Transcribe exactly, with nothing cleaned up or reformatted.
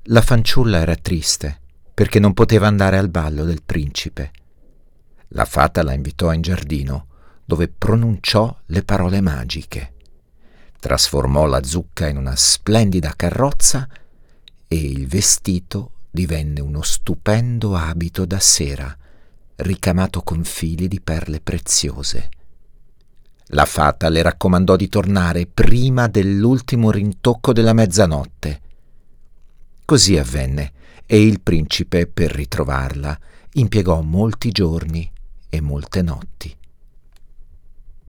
La fanciulla era triste perché non poteva andare al ballo del principe. La fata la invitò in giardino, dove pronunciò le parole magiche. Trasformò la zucca in una splendida carrozza e il vestito divenne uno stupendo abito da sera, ricamato con fili di perle preziose. La fata le raccomandò di tornare prima dell'ultimo rintocco della mezzanotte. Così avvenne, e il principe, per ritrovarla, impiegò molti giorni e molte notti.